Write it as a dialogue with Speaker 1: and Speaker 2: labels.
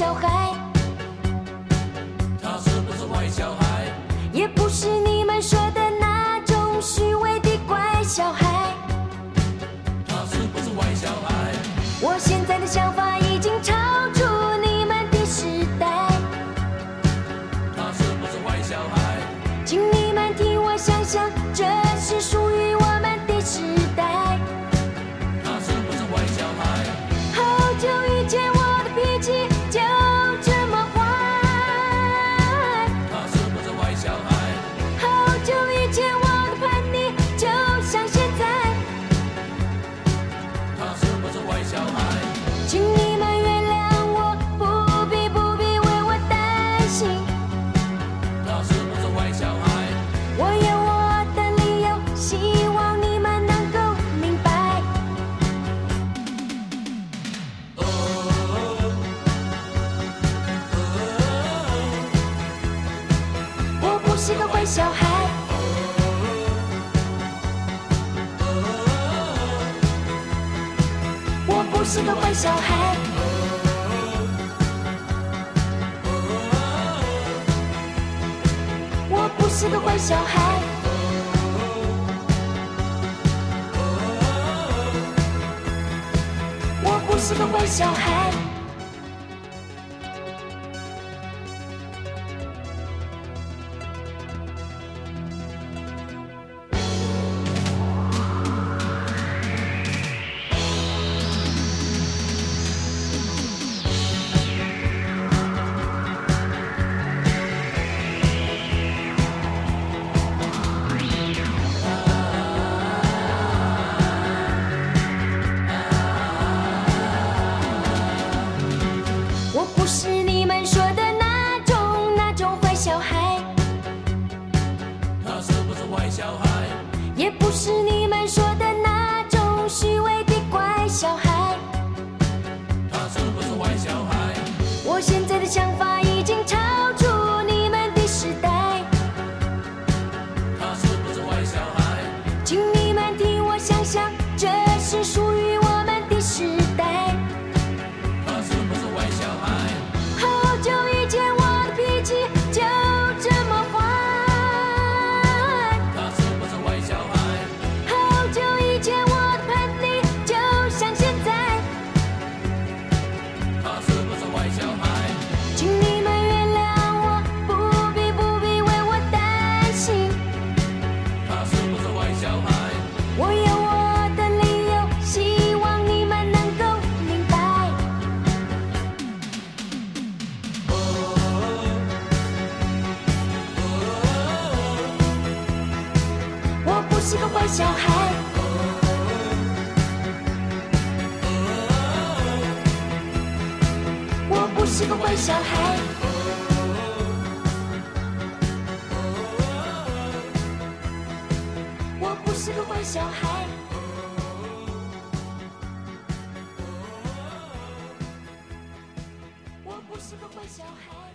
Speaker 1: 小孩？
Speaker 2: 他是不是坏小孩？
Speaker 1: 也不是你们说的那种虚伪的乖小孩。
Speaker 2: 他是不是坏小孩？
Speaker 1: 我现在的想法已经超出你们的时代。
Speaker 2: 他是不是坏小孩？
Speaker 1: 请你们替我想想，这是属于我们的时代。
Speaker 2: 他是不是坏小孩？
Speaker 1: 好久以前我的脾气就这么坏。
Speaker 2: 他是不是坏小孩？
Speaker 1: 好久以前我的叛逆就像现在。
Speaker 2: 他是不是坏小孩？
Speaker 1: 请你们原谅我，不必为我担心。
Speaker 2: 他是不是坏小孩？
Speaker 1: 我有我的理由，希望你们能够明白。我不是个坏小孩。我不是个坏小孩。我不是个坏小孩。我不是个坏小孩。我不是你们说的那种坏小孩。
Speaker 2: 他是不是坏小孩？
Speaker 1: 也不是你们说的那种虚伪的乖小孩。
Speaker 2: 他是不是坏小孩？
Speaker 1: 我现在的想法已经超出你们的时代。
Speaker 2: 他是不是坏小孩？
Speaker 1: 请你们替我想想，这是属于我们的时代。
Speaker 2: 他是不是坏小孩？
Speaker 1: 好久以前我的脾气就这么坏。
Speaker 2: 他是不是坏小孩？
Speaker 1: 好久以前我的叛逆就像现在。
Speaker 2: 他是不是坏小孩？
Speaker 1: 请你们原谅我，不必为我担心。
Speaker 2: 他是不是坏小孩？
Speaker 1: 我有我的理由，希望你们能够明白。我不是个坏小孩。我不是个坏小孩。我不是个坏小孩。我不是个坏小孩。